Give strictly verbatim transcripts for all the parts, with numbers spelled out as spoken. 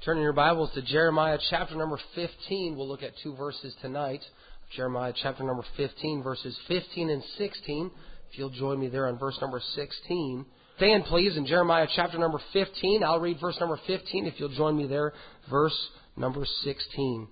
Turning your Bibles to Jeremiah chapter number fifteen. We'll look at two verses tonight. Jeremiah chapter number fifteen, verses fifteen and sixteen. If you'll join me there on verse number sixteen. Stand, please, in Jeremiah chapter number fifteen. I'll read verse number fifteen. If you'll join me there, verse number sixteen.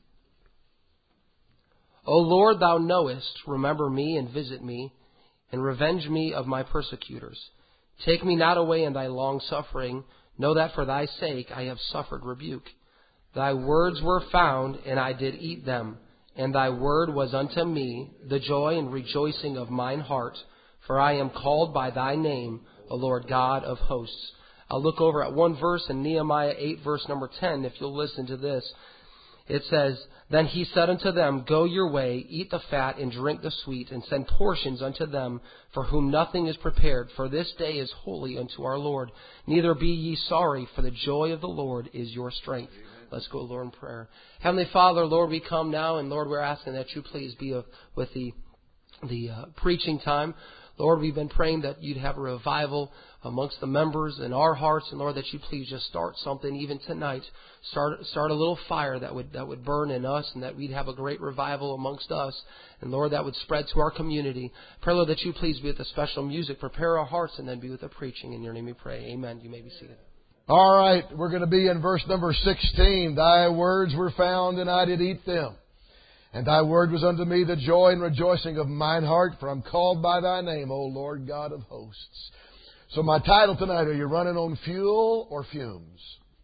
O Lord, thou knowest, remember me and visit me, and revenge me of my persecutors. Take me not away in thy long suffering. Know that for thy sake I have suffered rebuke. Thy words were found, and I did eat them. And thy word was unto me the joy and rejoicing of mine heart. For I am called by thy name, O Lord God of hosts. I'll look over at one verse in Nehemiah eight, verse number ten, if you'll listen to this. It says, Then he said unto them, Go your way, eat the fat, and drink the sweet, and send portions unto them, for whom nothing is prepared. For this day is holy unto our Lord. Neither be ye sorry, for the joy of the Lord is your strength. Amen. Let's go, Lord, in prayer. Heavenly Father, Lord, we come now, and Lord, we're asking that you please be with the, the uh, preaching time. Lord, we've been praying that you'd have a revival amongst the members in our hearts. And Lord, that you please just start something even tonight. Start start a little fire that would that would burn in us, and that we'd have a great revival amongst us. And Lord, that would spread to our community. Pray, Lord, that you please be with the special music. Prepare our hearts, and then be with the preaching. In your name we pray. Amen. You may be seated. All right. We're going to be in verse number sixteen. Thy words were found, and I did eat them. And thy word was unto me the joy and rejoicing of mine heart, for I'm called by thy name, O Lord God of hosts. So my title tonight, are you running on fuel or fumes?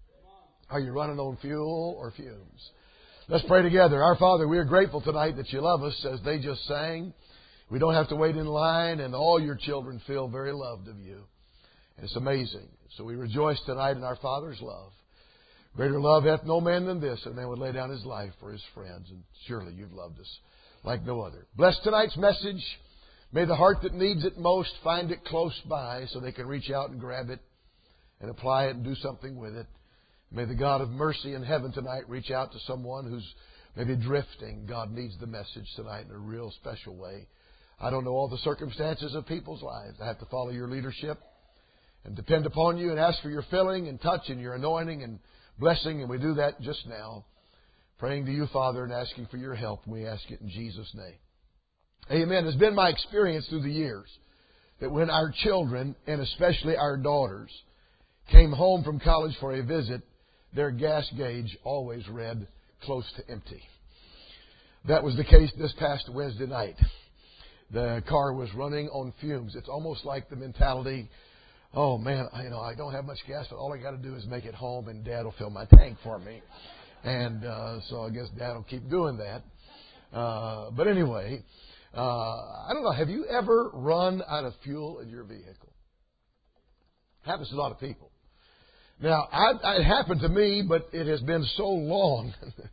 Are you running on fuel or fumes? Let's pray together. Our Father, we are grateful tonight that you love us, as they just sang. We don't have to wait in line, and all your children feel very loved of you. And it's amazing. So we rejoice tonight in our Father's love. Greater love hath no man than this, that man would lay down his life for his friends. And surely you've loved us like no other. Bless tonight's message. May the heart that needs it most find it close by, so they can reach out and grab it and apply it and do something with it. May the God of mercy in heaven tonight reach out to someone who's maybe drifting. God needs the message tonight in a real special way. I don't know all the circumstances of people's lives. I have to follow your leadership and depend upon you and ask for your filling and touch and your anointing and blessing, and we do that just now. Praying to you, Father, and asking for your help. We ask it in Jesus' name. Amen. It's been my experience through the years that when our children, and especially our daughters, came home from college for a visit, their gas gauge always read close to empty. That was the case this past Wednesday night. The car was running on fumes. It's almost like the mentality, oh, man, you know, I don't have much gas, but all I got to do is make it home, and Dad will fill my tank for me. And uh, so I guess Dad will keep doing that. Uh, but anyway, uh, I don't know, have you ever run out of fuel in your vehicle? Happens to a lot of people. Now, I, it happened to me, but it has been so long.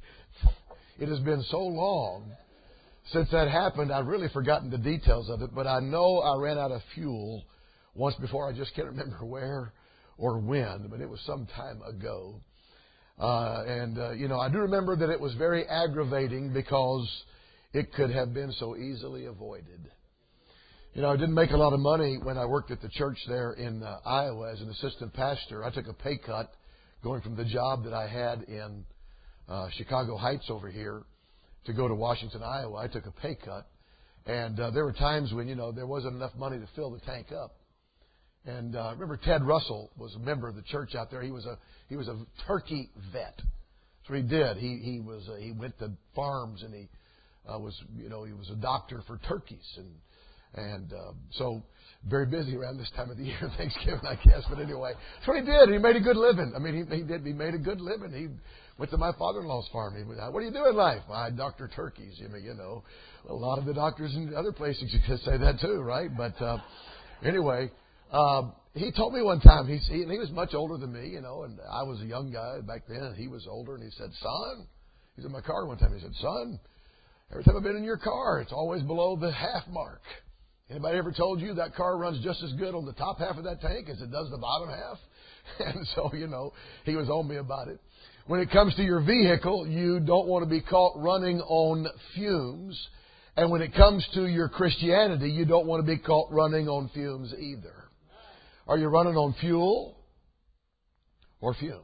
It has been so long since that happened, I've really forgotten the details of it. But I know I ran out of fuel once before. I just can't remember where or when, but it was some time ago. Uh, and, uh, you know, I do remember that it was very aggravating because it could have been so easily avoided. You know, I didn't make a lot of money when I worked at the church there in uh, Iowa as an assistant pastor. I took a pay cut going from the job that I had in uh, Chicago Heights over here to go to Washington, Iowa. I took a pay cut. And uh, there were times when, you know, there wasn't enough money to fill the tank up. And uh, remember, Ted Russell was a member of the church out there. He was a he was a turkey vet. That's what he did. He he was uh, he went to farms, and he uh, was you know he was a doctor for turkeys, and and uh, so very busy around this time of the year, Thanksgiving, I guess. But anyway, that's what he did. He made a good living. I mean, he he did. He made a good living. He went to my father-in-law's farm. He went, what do you do in life? Well, I doctor turkeys. I mean, you know, a lot of the doctors in other places you could say that too, right? But uh, anyway. Um, he told me one time, he, he, he was much older than me, you know, and I was a young guy back then, and he was older, and he said, son, he's in my car one time, he said, son, every time I've been in your car, it's always below the half mark. Anybody ever told you that car runs just as good on the top half of that tank as it does the bottom half? And so, you know, he was on me about it. When it comes to your vehicle, you don't want to be caught running on fumes. And when it comes to your Christianity, you don't want to be caught running on fumes either. Are you running on fuel or fumes?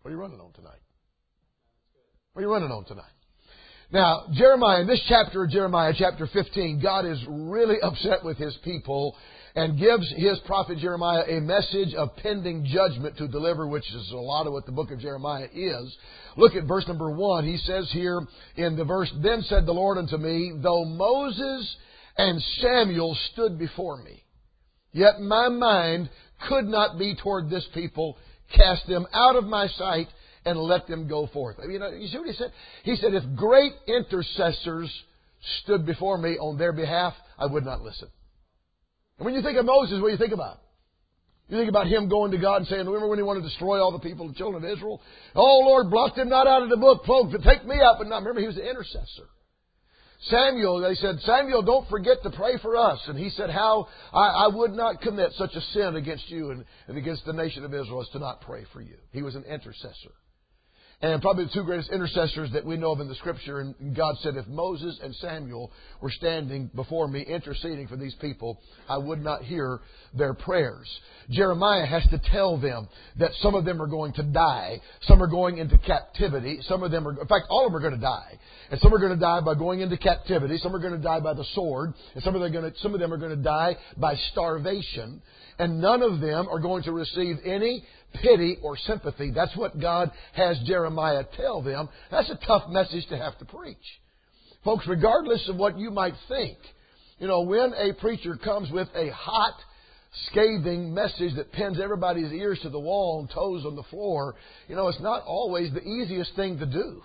What are you running on tonight? What are you running on tonight? Now, Jeremiah, in this chapter of Jeremiah, chapter fifteen, God is really upset with His people and gives His prophet Jeremiah a message of pending judgment to deliver, which is a lot of what the book of Jeremiah is. Look at verse number one. He says here in the verse, "Then said the Lord unto me, though Moses and Samuel stood before me, yet my mind could not be toward this people. Cast them out of my sight and let them go forth." You know, you see what he said? He said, if great intercessors stood before me on their behalf, I would not listen. And when you think of Moses, what do you think about? You think about him going to God and saying, remember when he wanted to destroy all the people, the children of Israel? Oh, Lord, blot them not out of the book. But take me out. But not. Remember, he was an intercessor. Samuel, they said, Samuel, don't forget to pray for us. And he said, how I, I would not commit such a sin against you and, and against the nation of Israel as to not pray for you. He was an intercessor. And probably the two greatest intercessors that we know of in the Scripture. And God said, if Moses and Samuel were standing before me interceding for these people, I would not hear their prayers. Jeremiah has to tell them that some of them are going to die. Some are going into captivity. Some of them are, in fact, all of them are going to die. And some are going to die by going into captivity. Some are going to die by the sword. And some of them are going to, some of them are going to die by starvation. And none of them are going to receive any pity or sympathy. That's what God has Jeremiah tell them. That's a tough message to have to preach. Folks, regardless of what you might think, you know, when a preacher comes with a hot, scathing message that pins everybody's ears to the wall and toes on the floor, you know, it's not always the easiest thing to do.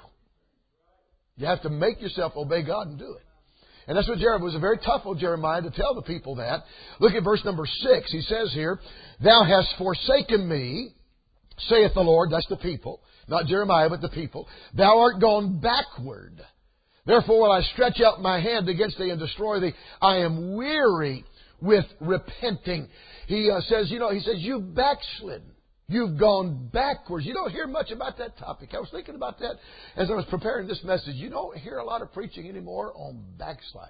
You have to make yourself obey God and do it. And that's what Jeremiah, it was a very tough on Jeremiah to tell the people that. Look at verse number six. He says here, "Thou hast forsaken me, saith the Lord," that's the people, not Jeremiah, but the people. "Thou art gone backward. Therefore will I stretch out my hand against thee and destroy thee. I am weary with repenting." He uh, says, you know, he says, you've backslidden. You've gone backwards. You don't hear much about that topic. I was thinking about that as I was preparing this message. You don't hear a lot of preaching anymore on backsliding.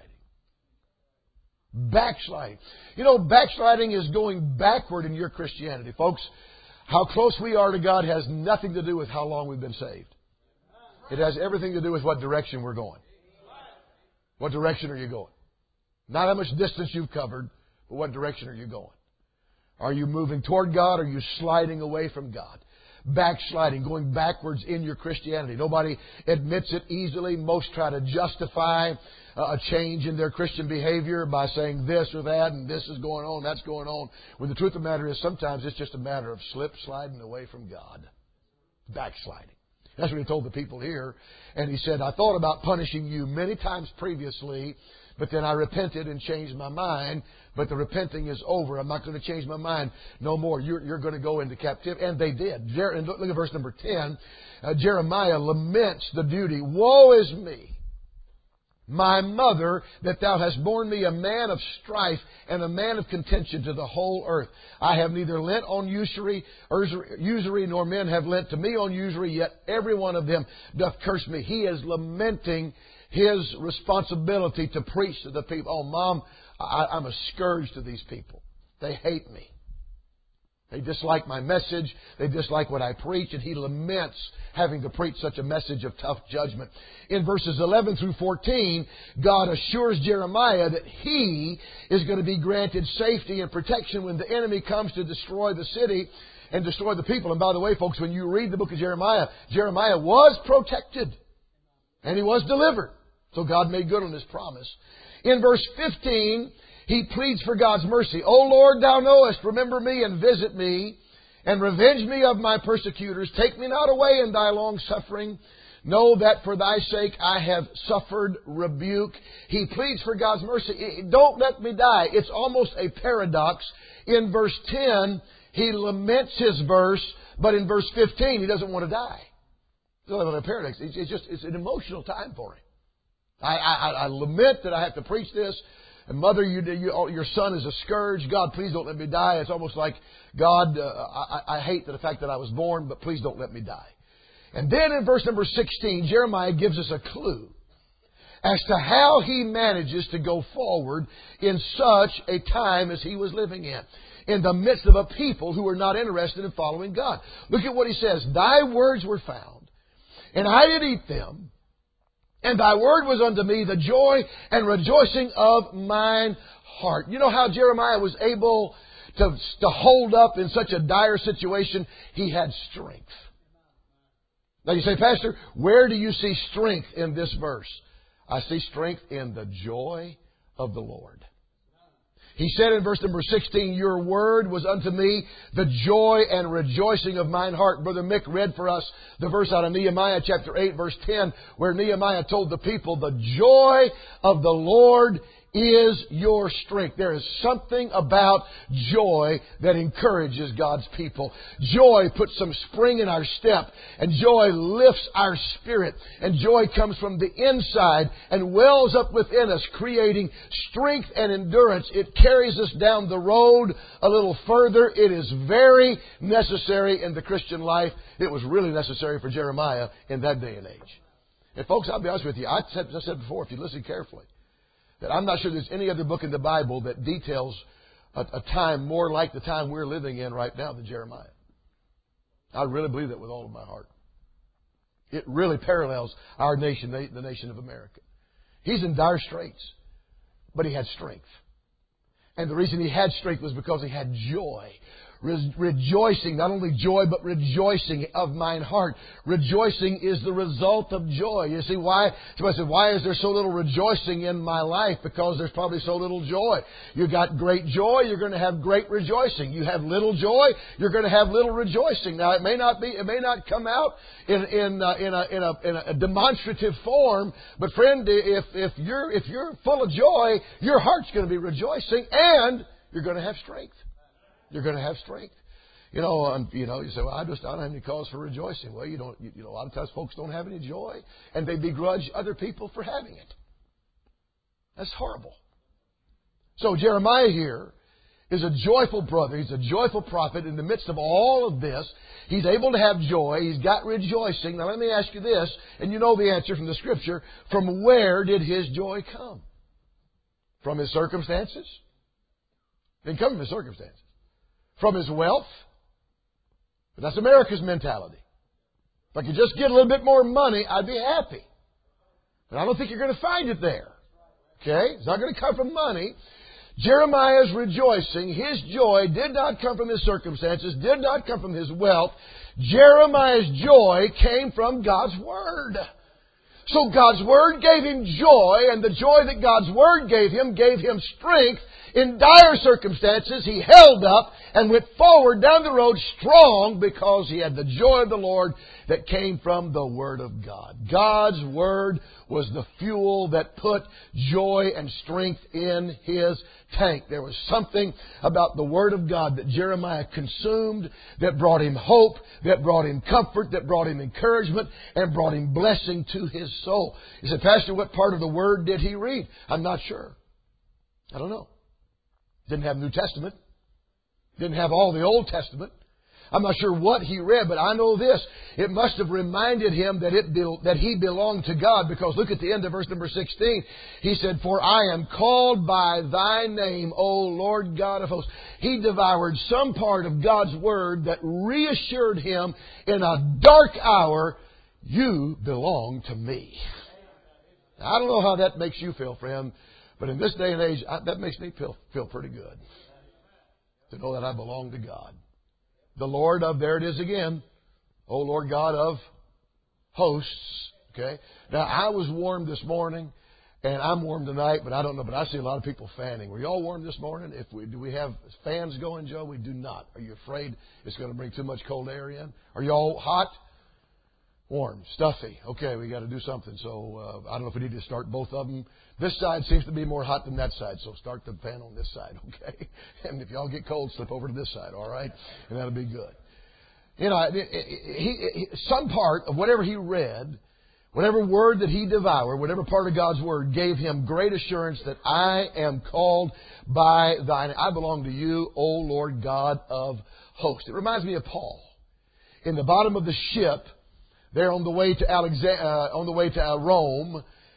Backsliding. You know, backsliding is going backward in your Christianity. Folks, how close we are to God has nothing to do with how long we've been saved. It has everything to do with what direction we're going. What direction are you going? Not how much distance you've covered, but what direction are you going? Are you moving toward God or are you sliding away from God? Backsliding, going backwards in your Christianity. Nobody admits it easily. Most try to justify a change in their Christian behavior by saying this or that and this is going on, that's going on. When the truth of the matter is sometimes it's just a matter of slip sliding away from God. Backsliding. That's what he told the people here. And he said, I thought about punishing you many times previously, but then I repented and changed my mind. But the repenting is over. I'm not going to change my mind no more. You're, you're going to go into captivity. And they did. Jer- and look, look at verse number ten. Uh, Jeremiah laments the duty. Woe is me, my mother, that thou hast borne me a man of strife and a man of contention to the whole earth. I have neither lent on usury, usury, nor men have lent to me on usury, yet every one of them doth curse me. He is lamenting his responsibility to preach to the people. Oh, Mom, I, I'm a scourge to these people. They hate me. They dislike my message. They dislike what I preach. And he laments having to preach such a message of tough judgment. In verses eleven through fourteen, God assures Jeremiah that he is going to be granted safety and protection when the enemy comes to destroy the city and destroy the people. And by the way, folks, when you read the book of Jeremiah, Jeremiah was protected and he was delivered. So God made good on His promise. In verse fifteen, he pleads for God's mercy. O Lord, thou knowest, remember me and visit me, and revenge me of my persecutors. Take me not away in thy long suffering. Know that for thy sake I have suffered rebuke. He pleads for God's mercy. Don't let me die. It's almost a paradox. In verse ten, he laments his verse, but in verse fifteen, he doesn't want to die. It's not a paradox. It's just, it's an emotional time for him. I, I, I lament that I have to preach this. And Mother, you, you, your son is a scourge. God, please don't let me die. It's almost like, God, uh, I, I hate the fact that I was born, but please don't let me die. And then in verse number sixteen, Jeremiah gives us a clue as to how he manages to go forward in such a time as he was living in. in the midst of a people who were not interested in following God. Look at what he says. Thy words were found, and I did eat them, and thy word was unto me the joy and rejoicing of mine heart. You know how Jeremiah was able to, to hold up in such a dire situation? He had strength. Now you say, Pastor, where do you see strength in this verse? I see strength in the joy of the Lord. He said in verse number sixteen, your word was unto me the joy and rejoicing of mine heart. Brother Mick read for us the verse out of Nehemiah chapter eight, verse ten, where Nehemiah told the people, the joy of the Lord is your strength. There is something about joy that encourages God's people. Joy puts some spring in our step, and joy lifts our spirit, and joy comes from the inside and wells up within us, creating strength and endurance. It carries us down the road a little further. It is very necessary in the Christian life. It was really necessary for Jeremiah in that day and age. And folks, I'll be honest with you. I said, I said before, if you listen carefully, that I'm not sure there's any other book in the Bible that details a, a time more like the time we're living in right now than Jeremiah. I really believe that with all of my heart. It really parallels our nation, the nation of America. He's in dire straits, but he had strength. And the reason he had strength was because he had joy. Re- rejoicing, not only joy, but rejoicing of mine heart. Rejoicing is the result of joy. You see, why? Somebody said, why is there so little rejoicing in my life? Because there's probably so little joy. You got great joy, you're going to have great rejoicing. You have little joy, you're going to have little rejoicing. Now, it may not be, it may not come out in in uh, in, a, in a in a demonstrative form, but friend, if if you're if you're full of joy, your heart's going to be rejoicing, and you're going to have strength. You're going to have strength. You know, um, you know, you say, well, I just I don't have any cause for rejoicing. Well, you don't. You, you know, a lot of times folks don't have any joy, and they begrudge other people for having it. That's horrible. So Jeremiah here is a joyful brother. He's a joyful prophet. In the midst of all of this, he's able to have joy. He's got rejoicing. Now, let me ask you this, and you know the answer from the Scripture. From where did his joy come? From his circumstances? It didn't come from his circumstances. From his wealth? But that's America's mentality. If I could just get a little bit more money, I'd be happy. But I don't think you're going to find it there. Okay? It's not going to come from money. Jeremiah's rejoicing, his joy, did not come from his circumstances, did not come from his wealth. Jeremiah's joy came from God's Word. So God's Word gave him joy, and the joy that God's Word gave him gave him strength. In dire circumstances, he held up and went forward down the road strong because he had the joy of the Lord that came from the Word of God. God's Word was the fuel that put joy and strength in his tank. There was something about the Word of God that Jeremiah consumed that brought him hope, that brought him comfort, that brought him encouragement, and brought him blessing to his soul. You said, Pastor, what part of the Word did he read? I'm not sure. I don't know. Didn't have New Testament. Didn't have all the Old Testament. I'm not sure what he read, but I know this. It must have reminded him that it be, that he belonged to God, because look at the end of verse number sixteen. He said, for I am called by thy name, O Lord God of hosts. He devoured some part of God's Word that reassured him in a dark hour, you belong to me. Now, I don't know how that makes you feel, friend. But in this day and age, I, that makes me feel, feel pretty good. To know that I belong to God. The Lord of, there it is again, O Lord God of hosts. Okay. Now, I was warm this morning, and I'm warm tonight, but I don't know. But I see a lot of people fanning. Were you all warm this morning? If we Do we have fans going, Joe? We do not. Are you afraid it's going to bring too much cold air in? Are you all hot? Warm, stuffy. Okay, we got to do something. So uh, I don't know if we need to start both of them. This side seems to be more hot than that side, so start the fan on this side, okay? And if y'all get cold, slip over to this side, all right? And that'll be good. You know, he, he, some part of whatever he read, whatever word that he devoured, whatever part of God's Word gave him great assurance that I am called by thine. I belong to you, O Lord God of hosts. It reminds me of Paul. In the bottom of the ship, there on the way to Alexand- uh, on the way to uh, Rome,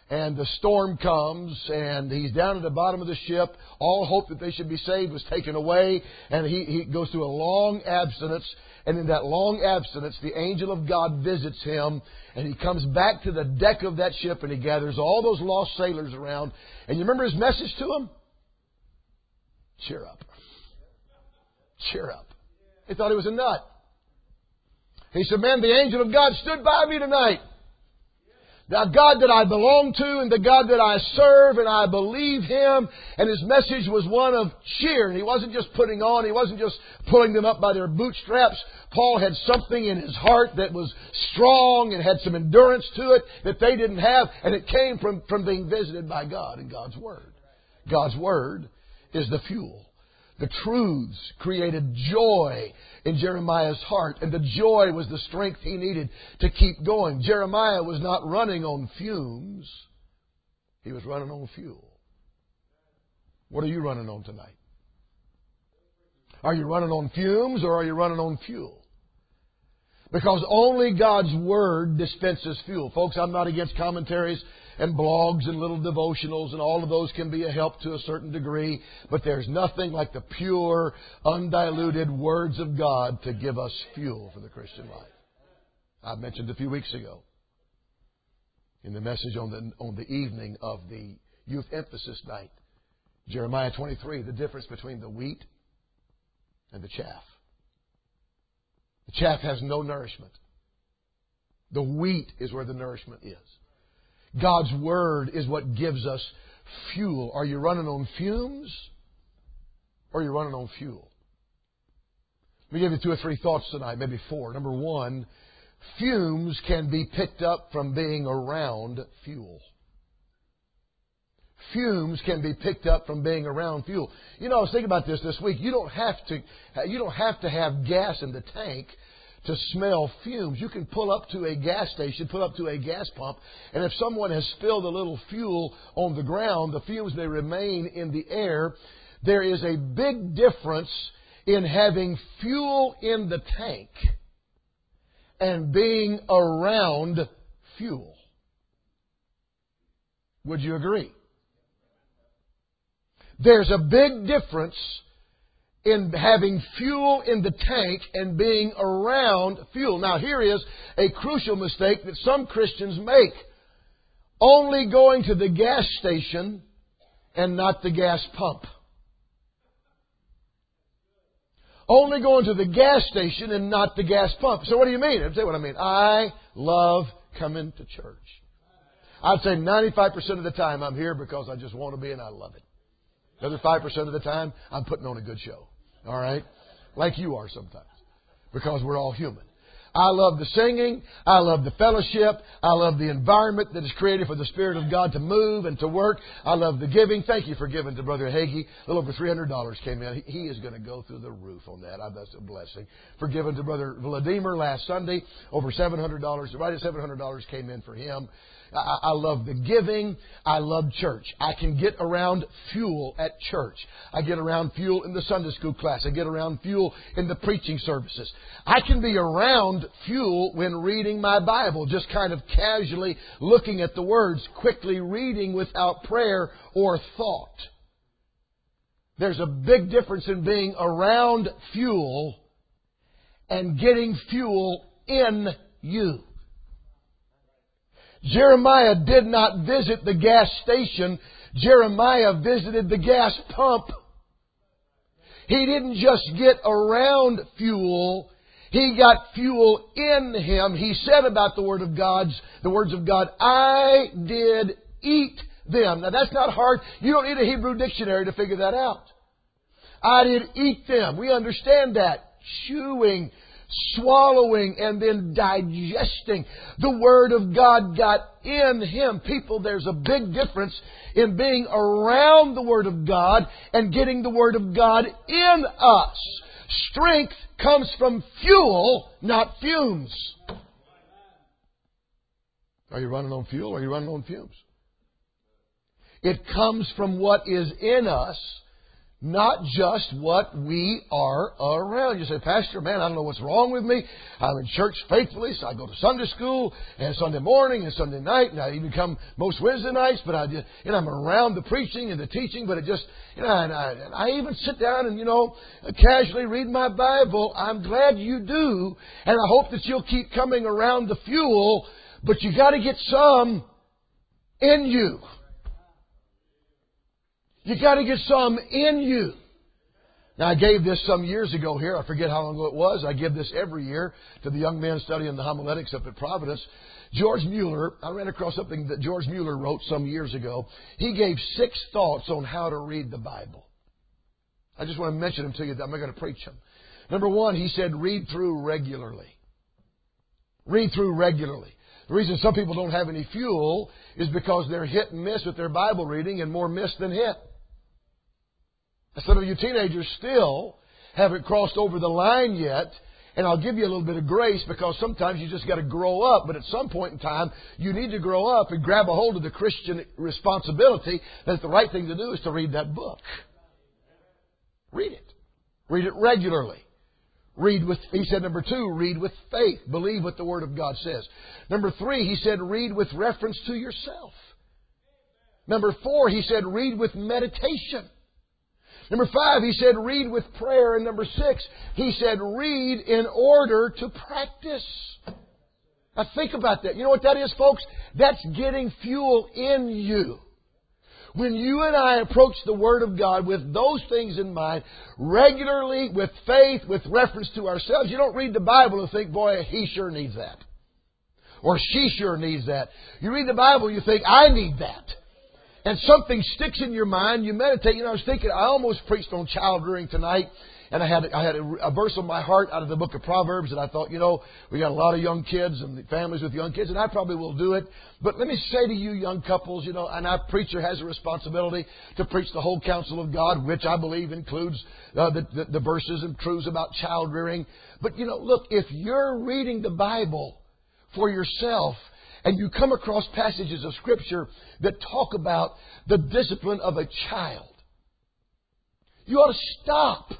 And the storm comes, and he's down at the bottom of the ship. All hope that they should be saved was taken away, and he, he goes through a long abstinence. And in that long abstinence, the angel of God visits him, and he comes back to the deck of that ship, and he gathers all those lost sailors around. And you remember his message to them? Cheer up. Cheer up. They thought he was a nut. He said, man, the angel of God stood by me tonight. The God that I belong to and the God that I serve, and I believe Him. And His message was one of cheer. And He wasn't just putting on, He wasn't just pulling them up by their bootstraps. Paul had something in his heart that was strong and had some endurance to it that they didn't have. And it came from, from being visited by God and God's Word. God's Word is the fuel. The truths created joy in Jeremiah's heart, and the joy was the strength he needed to keep going. Jeremiah was not running on fumes. He was running on fuel. What are you running on tonight? Are you running on fumes or are you running on fuel? Because only God's Word dispenses fuel. Folks, I'm not against commentaries and blogs and little devotionals, and all of those can be a help to a certain degree. But there's nothing like the pure, undiluted words of God to give us fuel for the Christian life. I mentioned a few weeks ago in the message on the, on the evening of the youth emphasis night, Jeremiah twenty-three, the difference between the wheat and the chaff. The chaff has no nourishment. The wheat is where the nourishment is. God's Word is what gives us fuel. Are you running on fumes or are you running on fuel? Let me give you two or three thoughts tonight, maybe four. Number one, fumes can be picked up from being around fuel. Fumes can be picked up from being around fuel. You know, I was thinking about this this week. You don't have to, you don't have to have gas in the tank to smell fumes. You can pull up to a gas station, pull up to a gas pump, and if someone has spilled a little fuel on the ground, the fumes may remain in the air. There is a big difference in having fuel in the tank and being around fuel. Would you agree? There's a big difference in having fuel in the tank and being around fuel. Now, here is a crucial mistake that some Christians make. Only going to the gas station and not the gas pump. Only going to the gas station and not the gas pump. So what do you mean? I'd say what I mean. I love coming to church. I'd say ninety-five percent of the time I'm here because I just want to be and I love it. The other five percent of the time, I'm putting on a good show. All right? Like you are sometimes. Because we're all human. I love the singing. I love the fellowship. I love the environment that is created for the Spirit of God to move and to work. I love the giving. Thank you for giving to Brother Hagee. A little over three hundred dollars came in. He is going to go through the roof on that. That's a blessing. For giving to Brother Vladimir last Sunday, over seven hundred dollars. Right at seven hundred dollars came in for him. I, I love the giving. I love church. I can get around fuel at church. I get around fuel in the Sunday school class. I get around fuel in the preaching services. I can be around fuel when reading my Bible, just kind of casually looking at the words, quickly reading without prayer or thought. There's a big difference in being around fuel and getting fuel in you. Jeremiah did not visit the gas station. Jeremiah visited the gas pump. He didn't just get around fuel. He got fuel in him. He said about the word of God's, the words of God, I did eat them. Now that's not hard. You don't need a Hebrew dictionary to figure that out. I did eat them. We understand that. Chewing, swallowing, and then digesting. The Word of God got in him. People, there's a big difference in being around the Word of God and getting the Word of God in us. Strength comes from fuel, not fumes. Are you running on fuel or are you running on fumes? It comes from what is in us, not just what we are around. You say, Pastor, man, I don't know what's wrong with me. I'm in church faithfully, so I go to Sunday school and Sunday morning and Sunday night, and I even come most Wednesday nights, but I just, you know, I'm around the preaching and the teaching, but it just, you know, and I, and I even sit down and, you know, casually read my Bible. I'm glad you do, and I hope that you'll keep coming around the fuel, but you got to get some in you. You got to get some in you. Now, I gave this some years ago here. I forget how long ago it was. I give this every year to the young men studying the homiletics up at Providence. George Mueller, I ran across something that George Mueller wrote some years ago. He gave six thoughts on how to read the Bible. I just want to mention them to you. I'm not going to preach them. Number one, he said, read through regularly. Read through regularly. The reason some people don't have any fuel is because they're hit and miss with their Bible reading, and more miss than hit. Some of you teenagers still haven't crossed over the line yet, and I'll give you a little bit of grace because sometimes you just got to grow up. But at some point in time, you need to grow up and grab a hold of the Christian responsibility that the right thing to do is to read that book. Read it. Read it regularly. Read with, he said, number two, read with faith. Believe what the Word of God says. Number three, he said, read with reference to yourself. Number four, he said, read with meditation. Number five, he said, read with prayer. And number six, he said, read in order to practice. Now think about that. You know what that is, folks? That's getting fuel in you. When you and I approach the Word of God with those things in mind, regularly, with faith, with reference to ourselves, you don't read the Bible and think, boy, he sure needs that. Or she sure needs that. You read the Bible and you think, I need that. And something sticks in your mind, you meditate. You know, I was thinking, I almost preached on child rearing tonight. And I had I had a, a verse on my heart out of the book of Proverbs, and I thought, you know, we got a lot of young kids and families with young kids, and I probably will do it. But let me say to you, young couples, you know, and our preacher has a responsibility to preach the whole counsel of God, which I believe includes uh, the, the, the verses and truths about child rearing. But, you know, look, if you're reading the Bible for yourself, and you come across passages of Scripture that talk about the discipline of a child, you ought to stop.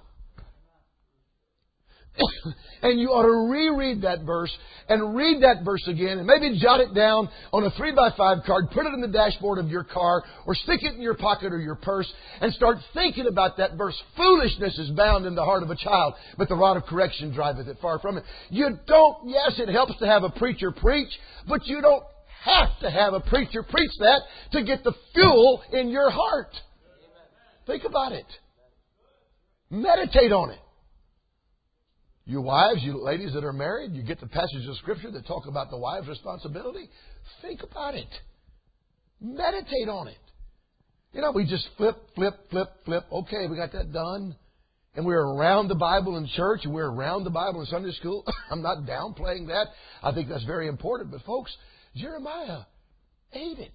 And you ought to reread that verse and read that verse again and maybe jot it down on a three by five card, put it in the dashboard of your car or stick it in your pocket or your purse and start thinking about that verse. Foolishness is bound in the heart of a child, but the rod of correction driveth it far from it. You don't, yes, it helps to have a preacher preach, but you don't have to have a preacher preach that to get the fuel in your heart. Think about it. Meditate on it. You wives, you ladies that are married, you get the passages of Scripture that talk about the wife's responsibility. Think about it. Meditate on it. You know, we just flip, flip, flip, flip. Okay, we got that done. And we're around the Bible in church, and we're around the Bible in Sunday school. I'm not downplaying that. I think that's very important. But folks, Jeremiah ate it.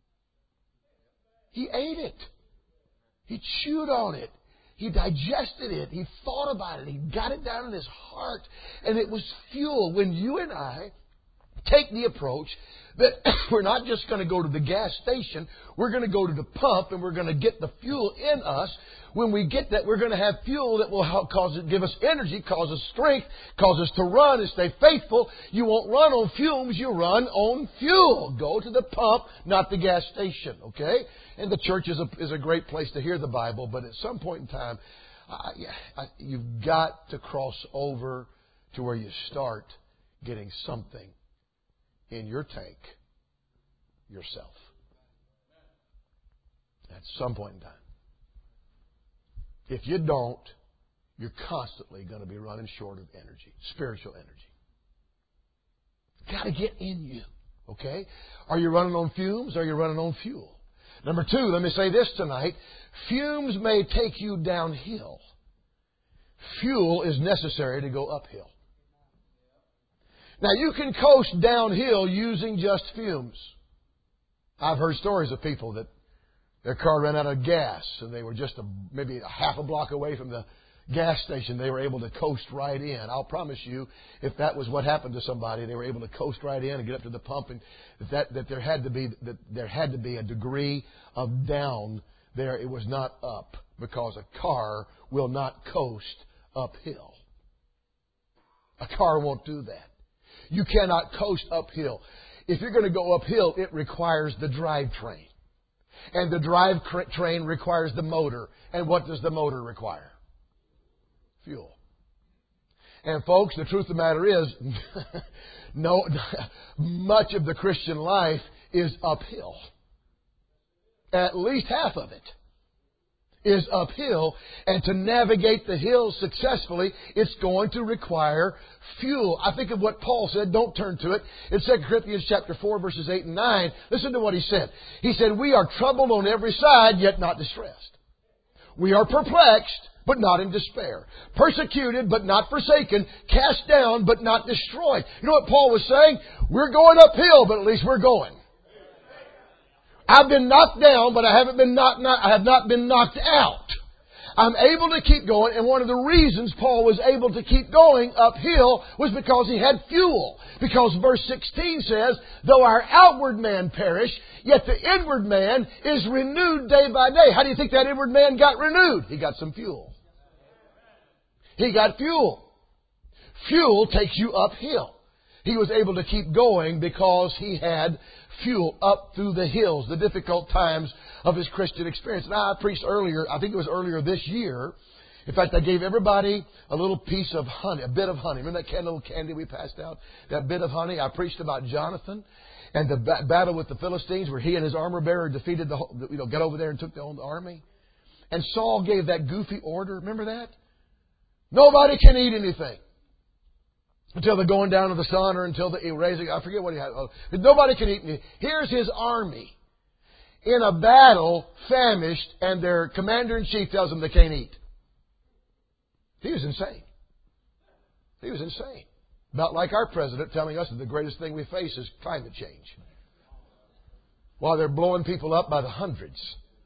He ate it. He chewed on it. He digested it. He thought about it. He got it down in his heart. And it was fuel. When you and I take the approach that we're not just going to go to the gas station, we're going to go to the pump and we're going to get the fuel in us. When we get that, we're going to have fuel that will help cause it, give us energy, cause us strength, cause us to run and stay faithful. You won't run on fumes, you run on fuel. Go to the pump, not the gas station, okay? And the church is a, is a great place to hear the Bible, but at some point in time, I, I, you've got to cross over to where you start getting something in your tank yourself. At some point in time. If you don't, you're constantly going to be running short of energy, spiritual energy. Got to get in you, okay? Are you running on fumes or are you running on fuel? Number two, let me say this tonight. Fumes may take you downhill. Fuel is necessary to go uphill. Now, you can coast downhill using just fumes. I've heard stories of people that their car ran out of gas and they were just a, maybe a half a block away from the gas station. They were able to coast right in. I'll promise you, if that was what happened to somebody, they were able to coast right in and get up to the pump, and that, that there had to be that there had to be a degree of down there. It was not up. Because a car will not coast uphill. A car won't do that. You cannot coast uphill. If you're going to go uphill, it requires the drivetrain. And the drivetrain requires the motor. And what does the motor require? Fuel. And folks, the truth of the matter is, no, much of the Christian life is uphill. At least half of it is uphill. And to navigate the hills successfully, it's going to require fuel. I think of what Paul said. Don't turn to it. In Second Corinthians chapter four, verses eight and nine, listen to what he said. He said, we are troubled on every side, yet not distressed. We are perplexed, but not in despair. Persecuted, but not forsaken. Cast down, but not destroyed. You know what Paul was saying? We're going uphill, but at least we're going. I've been knocked down, but I haven't been knocked, not, I have not been knocked out. I'm able to keep going, and one of the reasons Paul was able to keep going uphill was because he had fuel. Because verse sixteen says, though our outward man perish, yet the inward man is renewed day by day. How do you think that inward man got renewed? He got some fuel. He got fuel. Fuel takes you uphill. He was able to keep going because he had fuel up through the hills, the difficult times of his Christian experience. Now, I preached earlier, I think it was earlier this year. In fact, I gave everybody a little piece of honey, a bit of honey. Remember that little candy we passed out? That bit of honey. I preached about Jonathan and the ba- battle with the Philistines where he and his armor bearer defeated the, whole, you know, got over there and took the whole army. And Saul gave that goofy order. Remember that? Nobody can eat anything until the going down of the sun or until the erasing. I forget what he had. Nobody can eat anything. Here's his army in a battle, famished, and their commander-in-chief tells them they can't eat. He was insane. He was insane. About like our president telling us that the greatest thing we face is climate change. While they're blowing people up by the hundreds.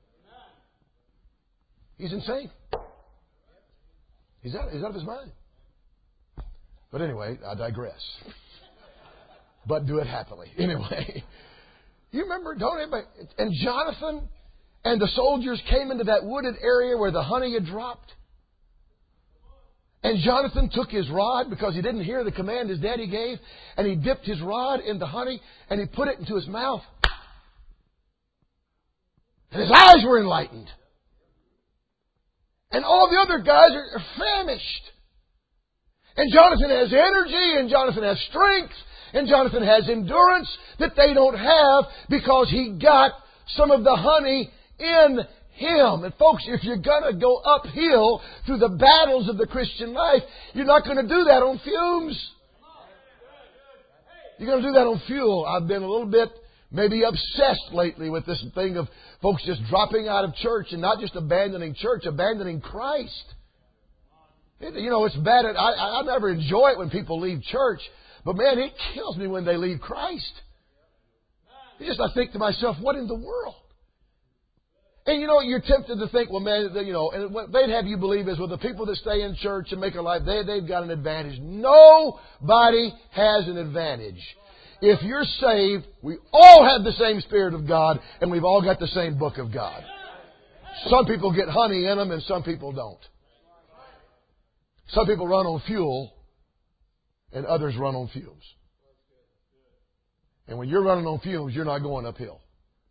He's insane. He's out, he's out of his mind. But anyway, I digress. But do it happily. Anyway, you remember, don't anybody? And Jonathan and the soldiers came into that wooded area where the honey had dropped. And Jonathan took his rod because he didn't hear the command his daddy gave. And he dipped his rod in the honey and he put it into his mouth. And his eyes were enlightened. And all the other guys are, are famished. And Jonathan has energy, and Jonathan has strength, and Jonathan has endurance that they don't have because he got some of the honey in him. And folks, if you're going to go uphill through the battles of the Christian life, you're not going to do that on fumes. You're going to do that on fuel. I've been a little bit maybe obsessed lately with this thing of folks just dropping out of church and not just abandoning church, abandoning Christ. You know, it's bad. I, I never enjoy it when people leave church. But man, it kills me when they leave Christ. It's just, I think to myself, what in the world? And you know, you're tempted to think, well, man, you know, and what they'd have you believe is, well, the people that stay in church and make a life, they, they've got an advantage. Nobody has an advantage. If you're saved, we all have the same Spirit of God, and we've all got the same book of God. Some people get honey in them, and some people don't. Some people run on fuel, and others run on fumes. And when you're running on fumes, you're not going uphill.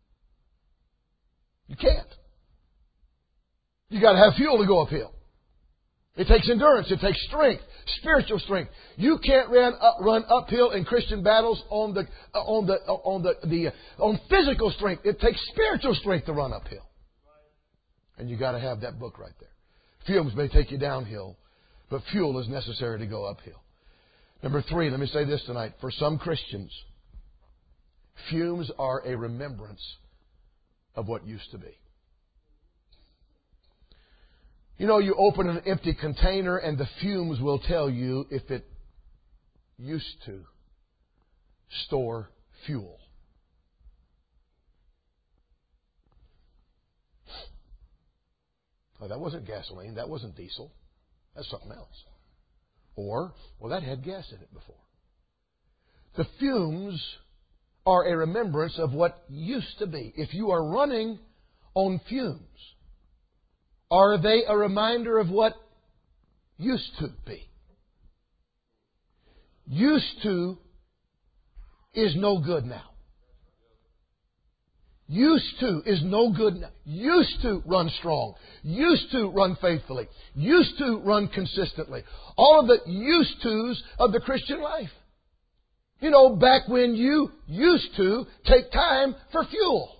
You can't. You got to have fuel to go uphill. It takes endurance. It takes strength, spiritual strength. You can't run up, run uphill in Christian battles on the on the on the, the on physical strength. It takes spiritual strength to run uphill. And you got to have that book right there. Fumes may take you downhill, but fuel is necessary to go uphill. Number three, let me say this tonight. For some Christians, fumes are a remembrance of what used to be. You know, you open an empty container and the fumes will tell you if it used to store fuel. Oh, that wasn't gasoline. That wasn't diesel. That's something else. Or, well, that had gas in it before. The fumes are a remembrance of what used to be. If you are running on fumes, Or are they a reminder of what used to be? Used to is no good now. Used to is no good now. Used to run strong. Used to run faithfully. Used to run consistently. All of the used tos of the Christian life. You know, back when you used to take time for fuel.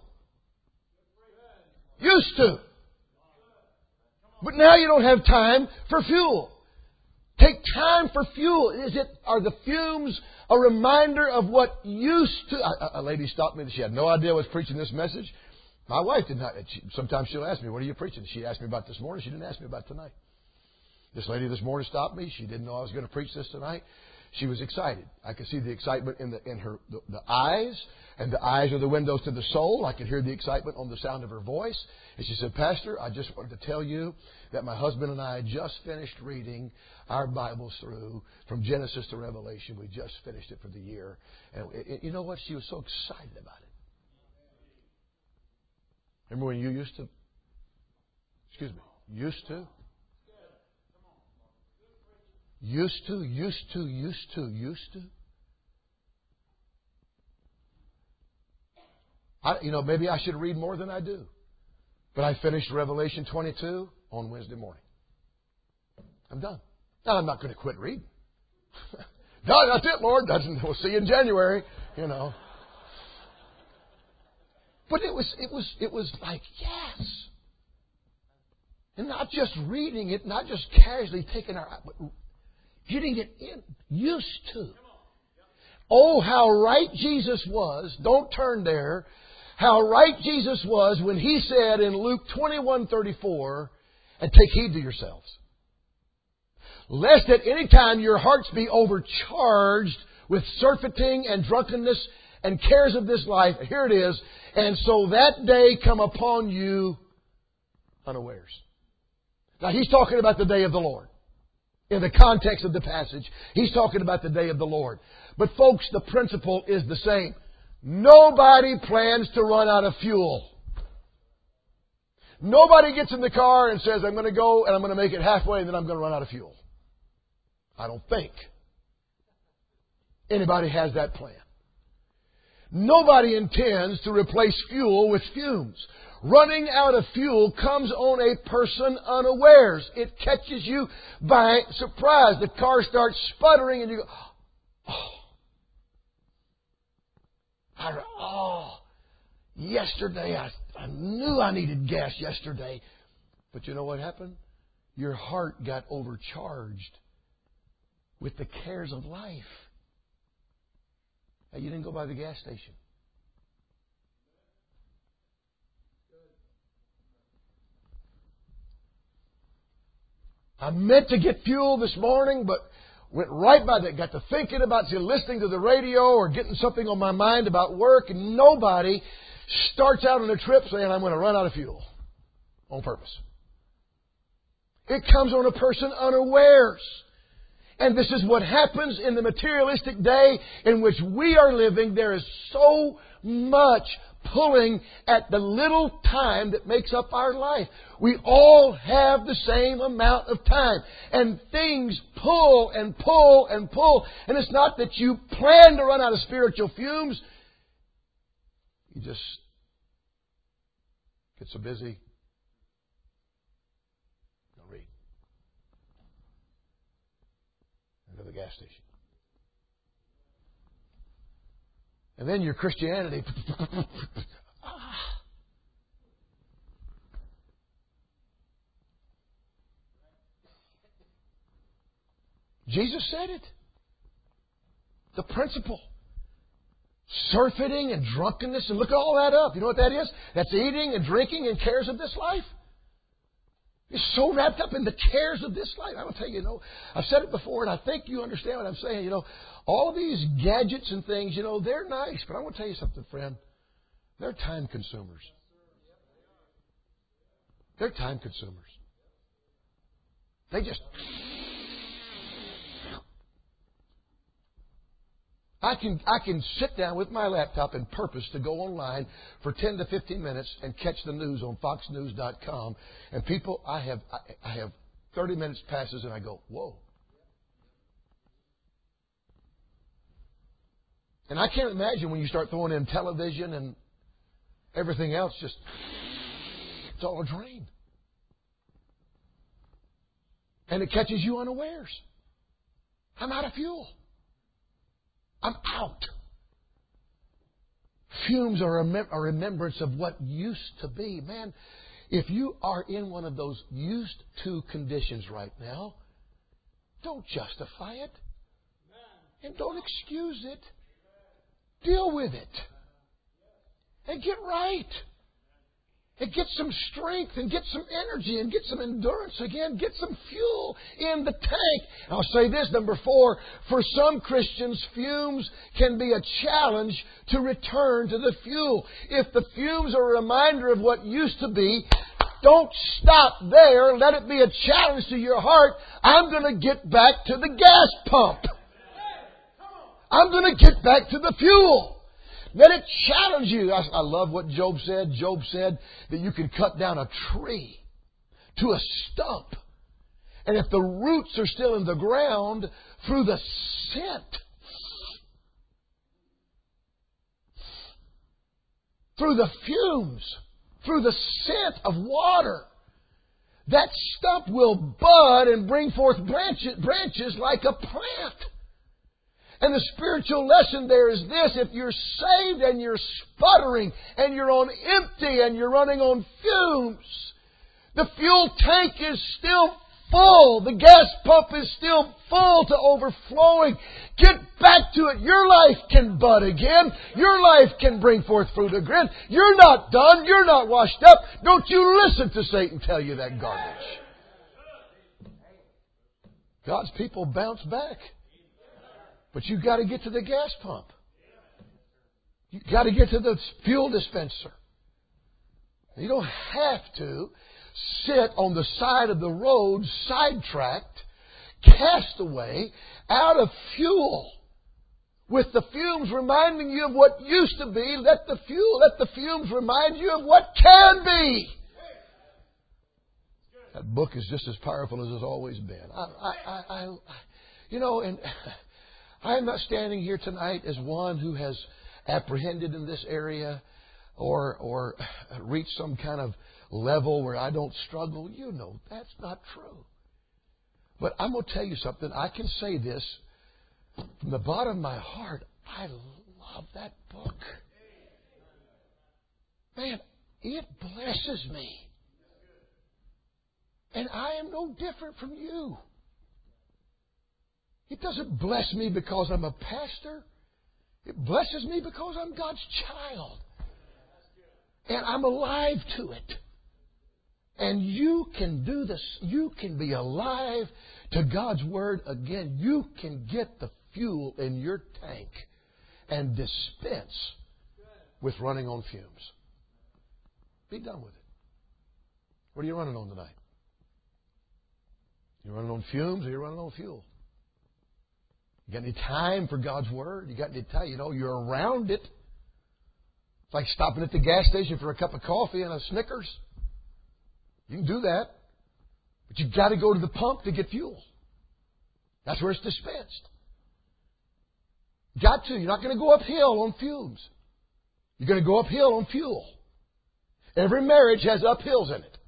Used to. But now you don't have time for fuel. Take time for fuel. Is it, are the fumes a reminder of what used to? A, a lady stopped me. She had no idea I was preaching this message. My wife did not. She, sometimes she'll ask me, what are you preaching? She asked me about this morning. She didn't ask me about tonight. This lady this morning stopped me. She didn't know I was going to preach this tonight. She was excited. I could see the excitement in the in her the, the eyes, and the eyes are the windows to the soul. I could hear the excitement on the sound of her voice. And she said, Pastor, I just wanted to tell you that my husband and I just finished reading our Bibles through from Genesis to Revelation. We just finished it for the year. And it, you know what? She was so excited about it. Remember when you used to, excuse me, used to? Used to, used to, used to, used to. I, you know, maybe I should read more than I do. But I finished Revelation twenty-two on Wednesday morning. I'm done. Now, I'm not going to quit reading. No, that's it, Lord. That's, we'll see you in January, you know. But it was, it was, it was like, yes. And not just reading it, not just casually taking our, but getting it in, used to. Oh, how right Jesus was. Don't turn there. How right Jesus was when He said in Luke twenty-one thirty-four, and take heed to yourselves, lest at any time your hearts be overcharged with surfeiting and drunkenness and cares of this life. Here it is. And so that day come upon you unawares. Now, He's talking about the day of the Lord. In the context of the passage, He's talking about the day of the Lord. But folks, the principle is the same. Nobody plans to run out of fuel. Nobody gets in the car and says, I'm going to go and I'm going to make it halfway and then I'm going to run out of fuel. I don't think anybody has that plan. Nobody intends to replace fuel with fumes. Running out of fuel comes on a person unawares. It catches you by surprise. The car starts sputtering and you go, oh, I, oh yesterday I, I knew I needed gas yesterday. But you know what happened? Your heart got overcharged with the cares of life. Hey, you didn't go by the gas station. I meant to get fuel this morning, but went right by that. Got to thinking about say, listening to the radio or getting something on my mind about work. And nobody starts out on a trip saying, I'm going to run out of fuel on purpose. It comes on a person unawares. And this is what happens in the materialistic day in which we are living. There is so much pulling at the little time that makes up our life. We all have the same amount of time. And things pull and pull and pull. And it's not that you plan to run out of spiritual fumes. You just get so busy. Don't read. Go to the gas station. And then your Christianity. Jesus said it. The principle. Surfeiting and drunkenness. And look all that up. You know what that is? That's eating and drinking and cares of this life. You're so wrapped up in the cares of this life. I will tell you, you know, I've said it before, and I think you understand what I'm saying. You know, all these gadgets and things, you know, they're nice. But I want to tell you something, friend. They're time consumers. They're time consumers. They just... I can I can sit down with my laptop and purpose to go online for ten to fifteen minutes and catch the news on fox news dot com. And people, I have I, I have thirty minutes passes and I go, whoa. And I can't imagine when you start throwing in television and everything else, just it's all a drain. And it catches you unawares. I'm out of fuel. I'm out. Fumes are a, mem- a remembrance of what used to be. Man, if you are in one of those used to conditions right now, don't justify it. And don't excuse it. Deal with it. And get right. And get some strength and get some energy and get some endurance again. Get some fuel in the tank. I'll say this, number four. For some Christians, fumes can be a challenge to return to the fuel. If the fumes are a reminder of what used to be, don't stop there. Let it be a challenge to your heart. I'm going to get back to the gas pump. I'm going to get back to the fuel. Let it challenge you. I, I love what Job said. Job said that you can cut down a tree to a stump. And if the roots are still in the ground, through the scent, through the fumes, through the scent of water, that stump will bud and bring forth branches, branches like a plant. And the spiritual lesson there is this: if you're saved and you're sputtering and you're on empty and you're running on fumes, the fuel tank is still full. The gas pump is still full to overflowing. Get back to it. Your life can bud again. Your life can bring forth fruit again. You're not done. You're not washed up. Don't you listen to Satan tell you that garbage. God's people bounce back. But you've got to get to the gas pump. You've got to get to the fuel dispenser. You don't have to sit on the side of the road, sidetracked, cast away, out of fuel, with the fumes reminding you of what used to be. Let the fuel, let the fumes remind you of what can be. That book is just as powerful as it's always been. I, I, I, I you know, and I am not standing here tonight as one who has apprehended in this area or or reached some kind of level where I don't struggle. You know, that's not true. But I'm going to tell you something. I can say this from the bottom of my heart. I love that book. Man, it blesses me. And I am no different from you. It doesn't bless me because I'm a pastor. It blesses me because I'm God's child. And I'm alive to it. And you can do this. You can be alive to God's Word again. You can get the fuel in your tank and dispense with running on fumes. Be done with it. What are you running on tonight? You running on fumes or you running on fuel? You got any time for God's Word? You got any time? You know, you're around it. It's like stopping at the gas station for a cup of coffee and a Snickers. You can do that. But you've got to go to the pump to get fuel. That's where it's dispensed. Got to. You're not going to go uphill on fumes. You're going to go uphill on fuel. Every marriage has uphills in it.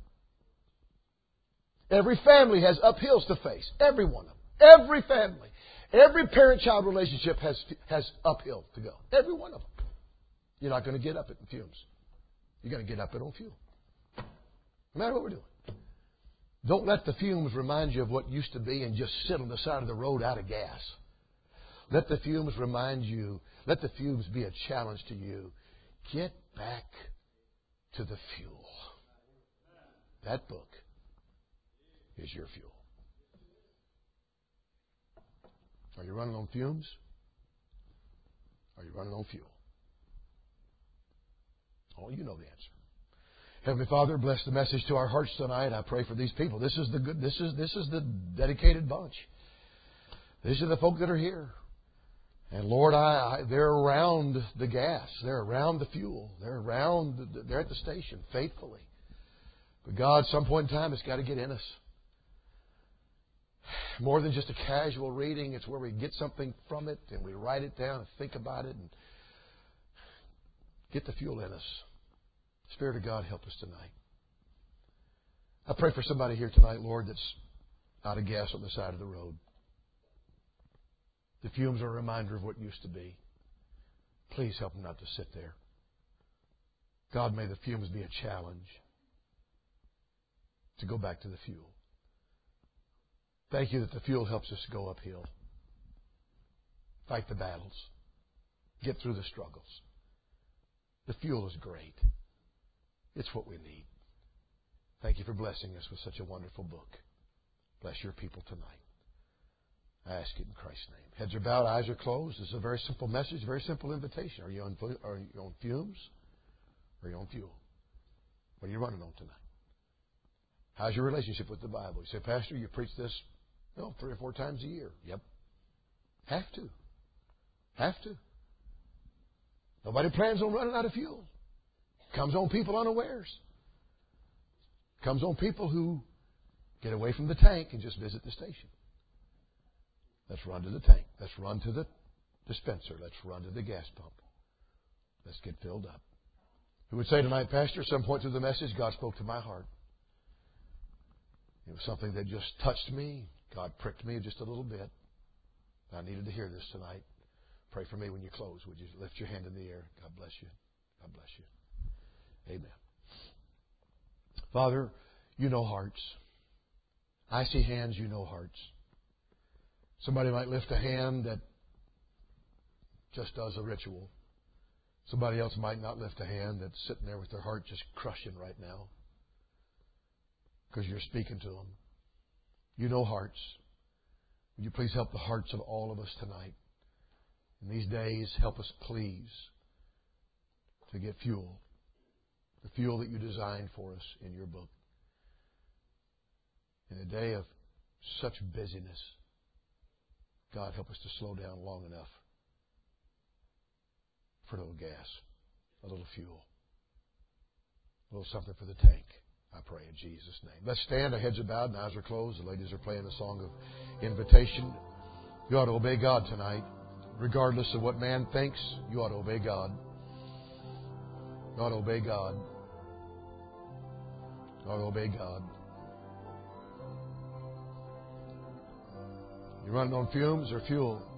Every family has uphills to face. Every one of them. Every family. Every parent-child relationship has has uphill to go. Every one of them. You're not going to get up it in fumes. You're going to get up it on fuel. No matter what we're doing. Don't let the fumes remind you of what used to be and just sit on the side of the road out of gas. Let the fumes remind you, let the fumes be a challenge to you. Get back to the fuel. That book is your fuel. Are you running on fumes? Are you running on fuel? Oh, you know the answer. Heavenly Father, bless the message to our hearts tonight. I pray for these people. This is the good. This is this is the dedicated bunch. These are the folk that are here, And Lord, I, I they're around the gas. They're around the fuel. They're around, the, they're at the station faithfully. But God, some point in time, it's got to get in us. More than just a casual reading, it's where we get something from it and we write it down and think about it and get the fuel in us. Spirit of God, help us tonight. I pray for somebody here tonight, Lord, that's out of gas on the side of the road. The fumes are a reminder of what used to be. Please help them not to sit there. God, may the fumes be a challenge to go back to the fuel. Thank you that the fuel helps us go uphill, fight the battles, get through the struggles. The fuel is great. It's what we need. Thank you for blessing us with such a wonderful book. Bless your people tonight. I ask it in Christ's name. Heads are bowed, eyes are closed. This is a very simple message, a very simple invitation. Are you on, are you on fumes? Or are you on fuel? What are you running on tonight? How's your relationship with the Bible? You say, Pastor, you preach this no, three or four times a year. Yep. Have to. Have to. Nobody plans on running out of fuel. Comes on people unawares. Comes on people who get away from the tank and just visit the station. Let's run to the tank. Let's run to the dispenser. Let's run to the gas pump. Let's get filled up. Who would say tonight, Pastor, at some point through the message, God spoke to my heart. It was something that just touched me. God pricked me just a little bit. I needed to hear this tonight. Pray for me when you close. Would you lift your hand in the air? God bless you. God bless you. Amen. Father, you know hearts. I see hands, you know hearts. Somebody might lift a hand that just does a ritual. Somebody else might not lift a hand that's sitting there with their heart just crushing right now because you're speaking to them. You know hearts. Would you please help the hearts of all of us tonight? In these days, help us please to get fuel. The fuel that you designed for us in your book. In a day of such busyness, God, help us to slow down long enough for a little gas, a little fuel, a little something for the tank. I pray in Jesus' name. Let's stand. Our heads are bowed and eyes are closed. The ladies are playing a song of invitation. You ought to obey God tonight. Regardless of what man thinks, you ought to obey God. You ought to obey God. You ought to obey God. You're running on fumes or fuel?